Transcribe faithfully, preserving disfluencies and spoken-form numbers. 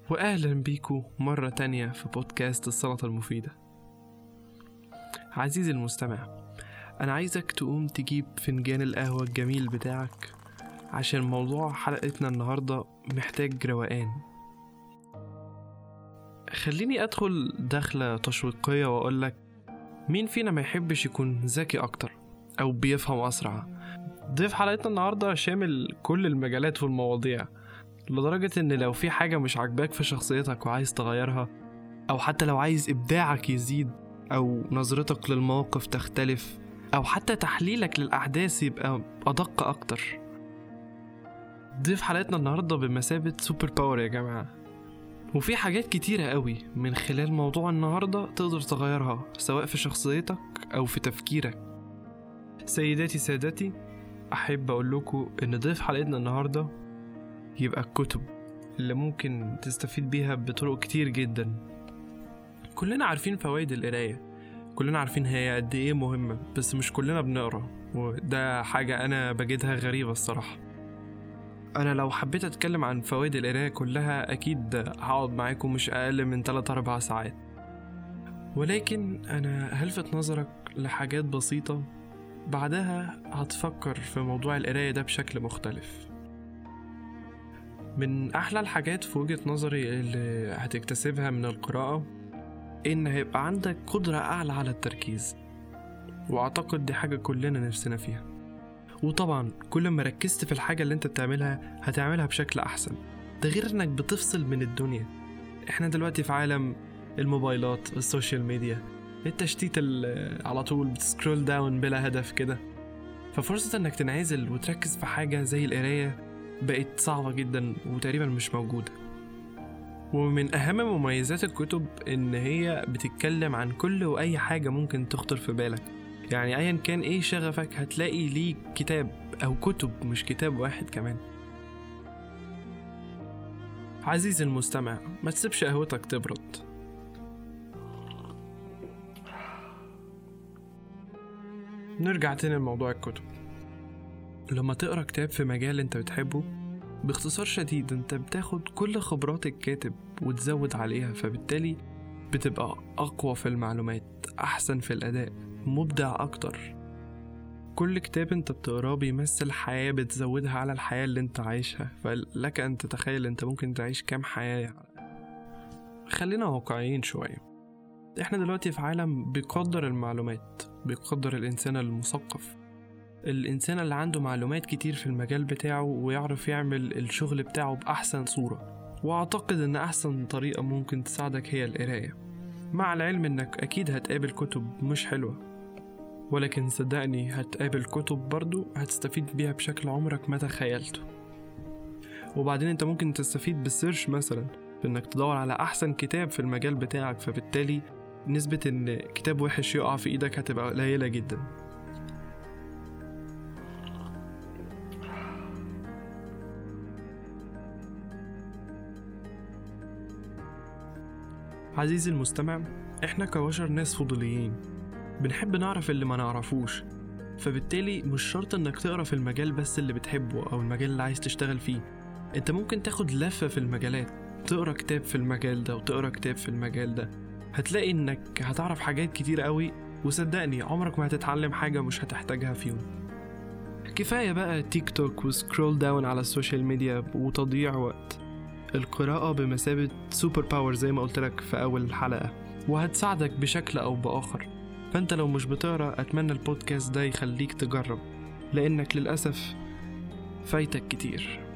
وأهلا بيكو مرة تانية في بودكاست السلطة المفيدة. عزيزي المستمع، أنا عايزك تقوم تجيب فنجان القهوة الجميل بتاعك، عشان موضوع حلقتنا النهاردة محتاج روقان. خليني أدخل دخلة تشويقية وأقولك، مين فينا ما يحبش يكون ذكي أكتر أو بيفهم أسرع؟ ضيف حلقتنا النهاردة شامل كل المجالات والمواضيع، لدرجة إن لو في حاجة مش عاجباك في شخصيتك وعايز تغيرها، أو حتى لو عايز إبداعك يزيد، أو نظرتك للموقف تختلف، أو حتى تحليلك للأحداث يبقى أدق أكتر، ضيف حلقتنا النهاردة بمثابة سوبر باور يا جماعة. وفي حاجات كتيرة قوي من خلال موضوع النهاردة تقدر تغيرها، سواء في شخصيتك أو في تفكيرك. سيداتي سادتي، أحب أقول لكم إن ضيف حلقتنا النهاردة يبقى الكتب اللي ممكن تستفيد بيها بطرق كتير جدا. كلنا عارفين فوائد القراية، كلنا عارفين هي قد ايه مهمة، بس مش كلنا بنقرأ، وده حاجة أنا بجدها غريبة الصراحة. أنا لو حبيت أتكلم عن فوائد القراية كلها أكيد هقعد معاكم مش أقل من ثلاثة أربعة ساعات، ولكن أنا هلفت نظرك لحاجات بسيطة، بعدها هتفكر في موضوع القراية ده بشكل مختلف. من أحلى الحاجات في وجهة نظري اللي هتكتسبها من القراءة إن هيبقى عندك قدرة أعلى على التركيز، وأعتقد دي حاجة كلنا نفسنا فيها. وطبعا كل ما ركزت في الحاجة اللي انت بتعملها هتعملها بشكل أحسن، ده غير إنك بتفصل من الدنيا. إحنا دلوقتي في عالم الموبايلات، السوشيال ميديا، التشتيت اللي على طول بتسكرول داون بلا هدف كده، ففرصة إنك تنعزل وتركز في حاجة زي القراية بقت صعبة جدا وتقريبا مش موجودة. ومن أهم مميزات الكتب إن هي بتتكلم عن كل وأي حاجة ممكن تخطر في بالك، يعني أيا كان إيه شغفك هتلاقي ليه كتاب أو كتب، مش كتاب واحد كمان. عزيزي المستمع، ما تسيبش قهوتك تبرد. نرجع تاني لموضوع الكتب. لما تقرأ كتاب في مجال انت بتحبه، باختصار شديد انت بتاخد كل خبرات الكاتب وتزود عليها، فبالتالي بتبقى أقوى في المعلومات، أحسن في الأداء، مبدع أكتر. كل كتاب انت بتقراه بيمثل حياة بتزودها على الحياة اللي انت عايشها، فلك أن تتخيل انت ممكن تعيش كام حياة. خلينا واقعيين شوية، احنا دلوقتي في عالم بيقدر المعلومات، بيقدر الإنسان المثقف، الإنسان اللي عنده معلومات كتير في المجال بتاعه ويعرف يعمل الشغل بتاعه بأحسن صورة. وأعتقد أن أحسن طريقة ممكن تساعدك هي القراية، مع العلم أنك أكيد هتقابل كتب مش حلوة، ولكن صدقني هتقابل كتب برضو هتستفيد بيها بشكل عمرك ما تخيلته. وبعدين أنت ممكن تستفيد بالسيرش مثلا، بأنك تدور على أحسن كتاب في المجال بتاعك، فبالتالي نسبة أن كتاب وحش يقع في إيدك هتبقى قليلة جدا. عزيزي المستمع، احنا كبشر ناس فضوليين، بنحب نعرف اللي ما نعرفوش، فبالتالي مش شرط انك تقرأ في المجال بس اللي بتحبه او المجال اللي عايز تشتغل فيه. انت ممكن تاخد لفة في المجالات، تقرأ كتاب في المجال ده وتقرأ كتاب في المجال ده، هتلاقي انك هتعرف حاجات كتير قوي، وصدقني عمرك ما هتتعلم حاجة مش هتحتاجها فيهم. كفاية بقى تيك توك وسكرول داون على السوشيال ميديا وتضييع وقت. القراءة بمثابة سوبر باور زي ما قلت لك في أول الحلقة، وهتساعدك بشكل أو بآخر. فأنت لو مش بتقرأ، أتمنى البودكاست ده يخليك تجرب، لأنك للأسف فايتك كتير.